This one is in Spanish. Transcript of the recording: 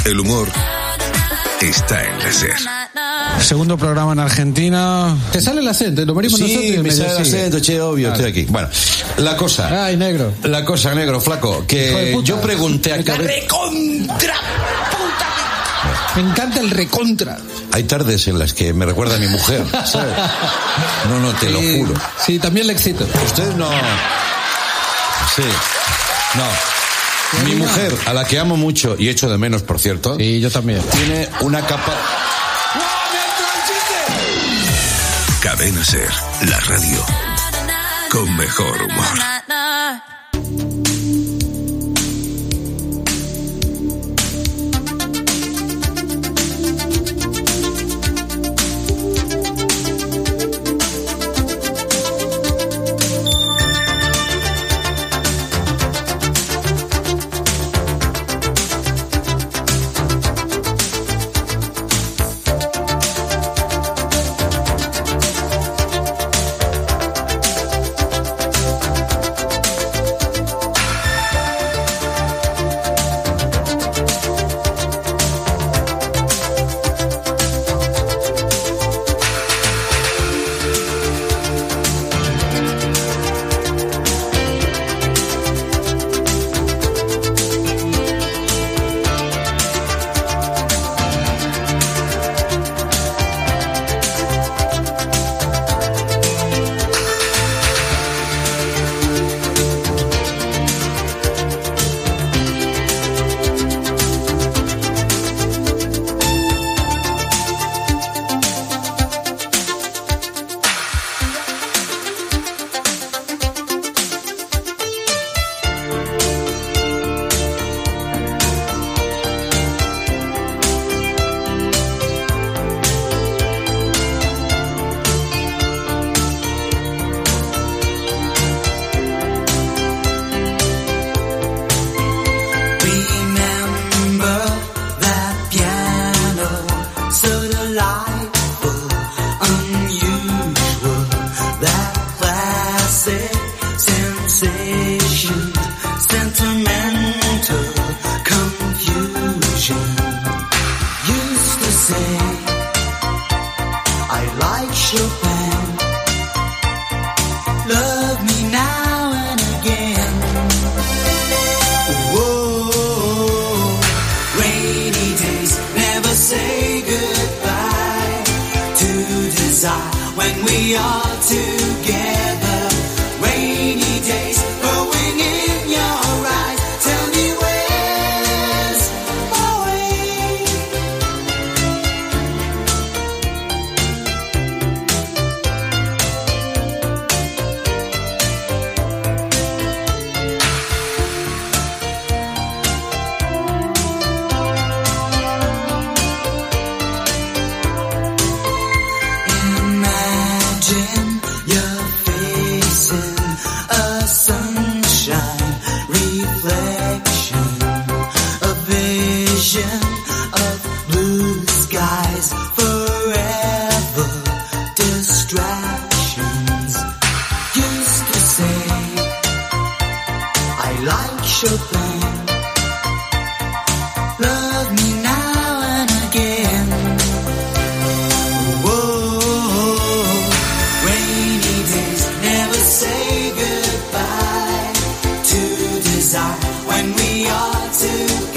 El humor está en la SER. Segundo programa en Argentina. ¿Te sale el acento? ¿Lo venimos nosotros? Sí, me sale el acento, che, obvio, Claro. estoy aquí. Bueno, la cosa... Ay, negro. La cosa, negro, flaco, que yo pregunté a ¡Recontra! Me encanta el recontra. Hay tardes en las que me recuerda a mi mujer, ¿sabes? No, te lo juro. Sí, también le excito. Ustedes no... Sí, no. Mi mujer, a la que amo mucho y echo de menos, por cierto. Sí, yo también. Tiene una capa... Cadena SER, la radio con mejor humor. When we are together.